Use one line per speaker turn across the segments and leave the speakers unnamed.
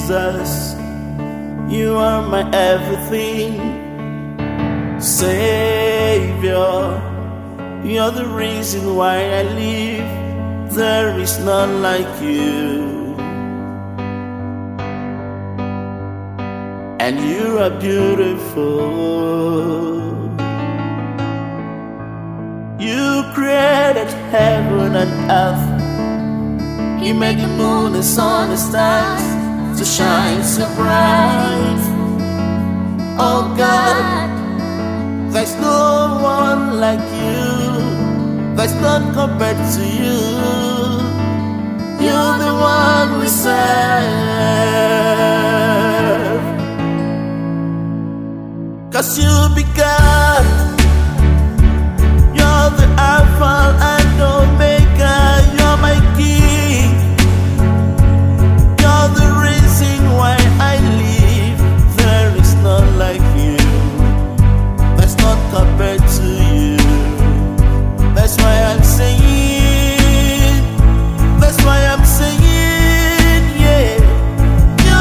Jesus. You are my everything, Savior. You're the reason why I live. There is none like you, and you are beautiful. You created heaven and earth. You made the moon, the sun, the stars to shine so bright. Oh God, there's no one like you. There's none compared to you. You're the one we serve. 'Cause you began. You're the Alpha and Omega. You're my King. You're the reason why I live. There is none like you. There's none compared to you. That's why I'm saying. That's why I'm saying, yeah. You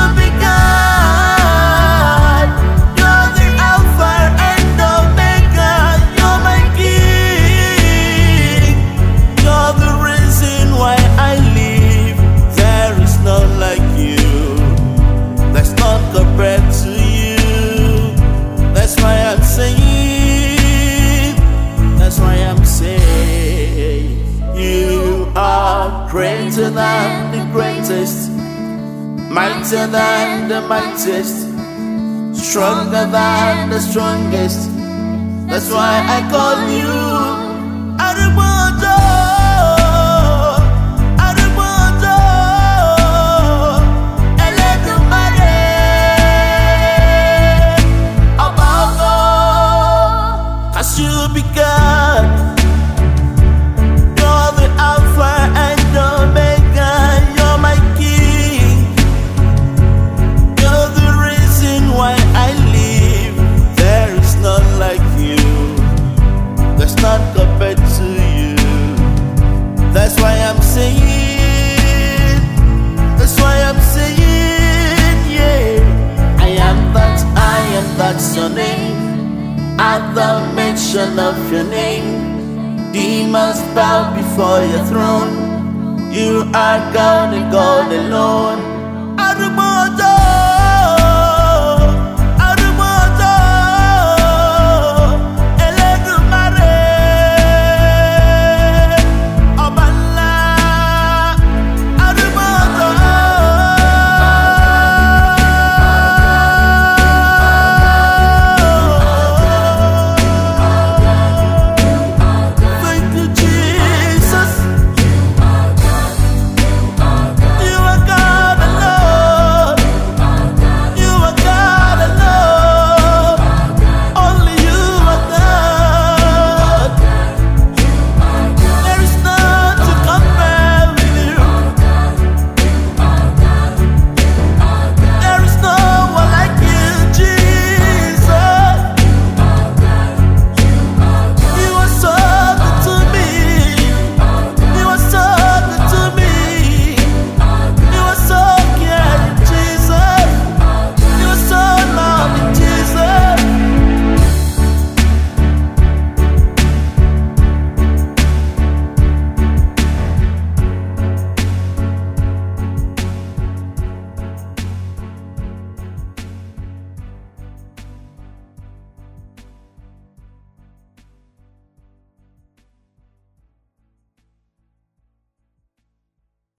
began. You're the Alpha and Omega. You're my King. You're the reason why I live. There is none like you. There's none compared to you. That's why I'm saying. That's why I'm saying. You are greater than the greatest, mightier than the mightiest, stronger than the strongest. That's why I call you Ademojo, Ademojo, Eledumare, Obago. 'Cause you began. You're the Alpha and Omega. You're my King. You're the reason why I live. There is none like you. There's none compared to you. That's why I'm saying. That's why I'm saying, yeah. I am that's your name. At the mention of your name, demons bow before your throne. You are God and God alone.